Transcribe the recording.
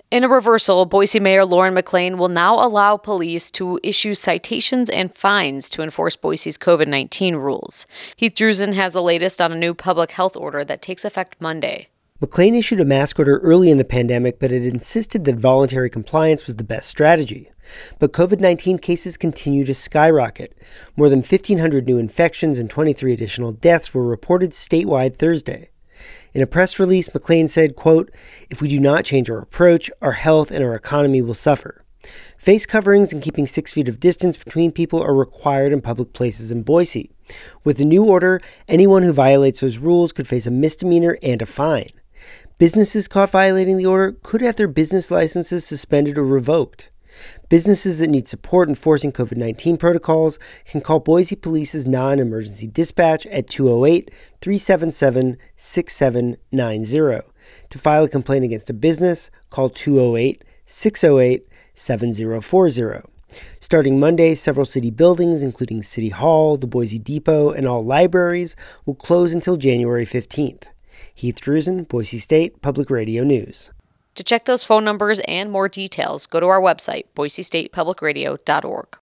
In a reversal, Boise Mayor Lauren McLean will now allow police to issue citations and fines to enforce Boise's COVID-19 rules. Heath Drusen has the latest on a new public health order that takes effect Monday. McLean issued a mask order early in the pandemic, but it insisted that voluntary compliance was the best strategy. But COVID-19 cases continue to skyrocket. More than 1,500 new infections and 23 additional deaths were reported statewide Thursday. In a press release, McLean said, quote, "If we do not change our approach, our health and our economy will suffer. Face coverings and keeping 6 feet of distance between people are required in public places in Boise. With the new order, anyone who violates those rules could face a misdemeanor and a fine. Businesses caught violating the order could have their business licenses suspended or revoked. Businesses that need support enforcing COVID-19 protocols can call Boise Police's non-emergency dispatch at 208-377-6790. To file a complaint against a business, call 208-608-7040. Starting Monday, several city buildings, including City Hall, the Boise Depot, and all libraries, will close until January 15th. Heath Drusen, Boise State Public Radio News. To check those phone numbers and more details, go to our website, boisestatepublicradio.org.